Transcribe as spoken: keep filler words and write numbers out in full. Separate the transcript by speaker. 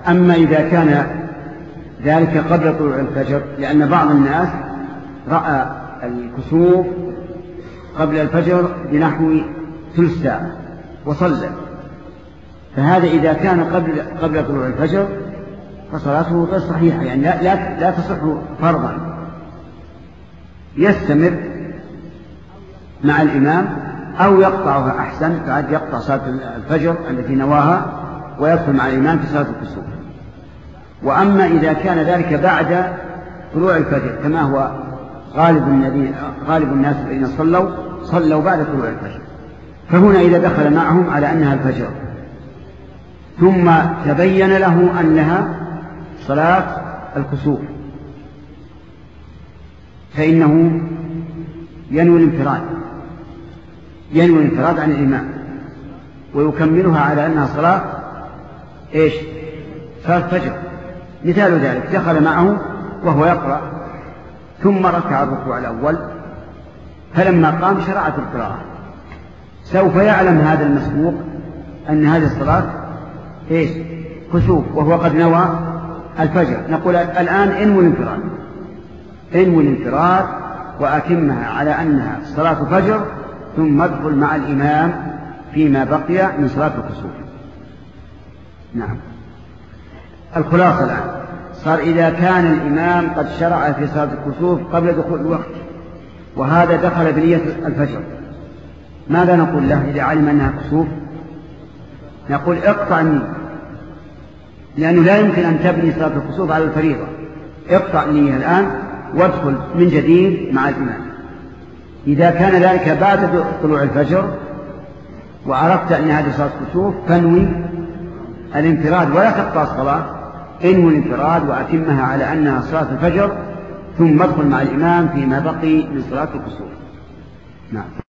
Speaker 1: أما إذا كان ذلك قبل طلوع الفجر، لأن بعض الناس رأى الكسوف قبل الفجر بنحو ثلث ساعة وصلى، فهذا إذا كان قبل قبل طلوع الفجر فصلاته غير صحيحة، يعني لا, لا, لا تصح فرضا. يستمر مع الإمام أو يقطعها أحسن، بعد يقطع صلاة الفجر التي نواها ويدخل مع الإمام في صلاة الكسوف. وأما إذا كان ذلك بعد طلوع الفجر كما هو غالب الذين غالب الناس الذين صلوا صلوا بعد طلوع الفجر، فهنا إذا دخل معهم على أنها الفجر ثم تبين له أنها صلاة الكسوف فإنه ينوي الانفراد ينوي الانفراد عن الإمام ويكملها على أنها صلاة إيش؟ صلاة الفجر. مثال ذلك دخل معه وهو يقرأ ثم ركع الركوع الأول، فلما قام شرعت القراءة، سوف يعلم هذا المسبوق أن هذه الصلاة إيش؟ كسوف، وهو قد نوى الفجر. نقول الآن انوي الانفراد انوي الانفراد وأتمها على أنها صلاة فجر، ثم ادخل مع الإمام فيما بقي من صلاة الكسوف. نعم. الخلاصة الآن صار إذا كان الإمام قد شرع في صلاة الكسوف قبل دخول الوقت وهذا دخل بنية الفجر، ماذا نقول له إذا علم أنها كسوف؟ نقول اقطع النية، لأنه لا يمكن أن تبني صلاة الكسوف على الفريضة. اقطع النية الآن وادخل من جديد مع الإمام. إذا كان ذلك بعد طلوع الفجر وعرفت أن هذه صلاة كسوف فانوي الانفراد ولا تقطع الصلاة، انوي الانفراد وأتمها على أنها صلاة الفجر، ثم ادخل مع الإمام فيما بقي من صلاة الكسوف. نعم.